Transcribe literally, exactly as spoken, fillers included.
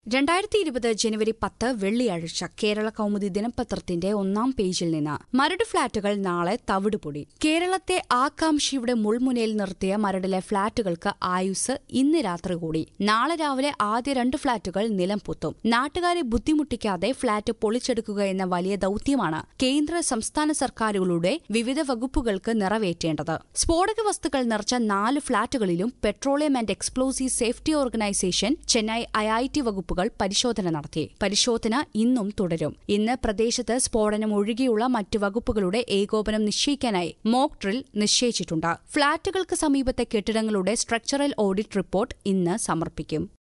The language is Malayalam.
രണ്ടായിരത്തി ഇരുപത് ജനുവരി പത്ത് വെള്ളിയാഴ്ച കേരള കൗമുദി ദിനപത്രത്തിന്റെ ഒന്നാം പേജിൽ നിന്ന് മരട് ഫ്ളാറ്റുകൾ നാളെ തവിടുപൊടി. കേരളത്തെ ആകാംക്ഷയുടെ മുൾമുനയിൽ നിർത്തിയ മരടിലെ ഫ്ളാറ്റുകൾക്ക് ആയുസ് ഇന്ന് രാത്രി കൂടി. നാളെ രാവിലെ ആദ്യ രണ്ട് ഫ്ളാറ്റുകൾ നിലം പൊത്തും. നാട്ടുകാരെ ബുദ്ധിമുട്ടിക്കാതെ ഫ്ളാറ്റ് പൊളിച്ചെടുക്കുക എന്ന വലിയ ദൌത്യമാണ് കേന്ദ്ര സംസ്ഥാന സർക്കാരുകളുടെ വിവിധ വകുപ്പുകൾക്ക് നിറവേറ്റേണ്ടത്. സ്ഫോടക വസ്തുക്കൾ നിറച്ച നാല് ഫ്ളാറ്റുകളിലും petroleum and explosive safety organisation, Chennai I I T വകുപ്പുകൾ പരിശോധന നടത്തി. പരിശോധന ഇന്നും തുടരും. ഇന്ന് പ്രദേശത്ത് സ്ഫോടനം ഒഴികെയുള്ള മറ്റു വകുപ്പുകളുടെ ഏകോപനം നിശ്ചയിക്കാനായി മോക്ക് ഡ്രിൽ നിശ്ചയിച്ചിട്ടുണ്ട്. ഫ്ളാറ്റുകൾക്ക് സമീപത്തെ കെട്ടിടങ്ങളുടെ സ്ട്രക്ചറൽ ഓഡിറ്റ് റിപ്പോർട്ട് ഇന്ന് സമർപ്പിക്കും.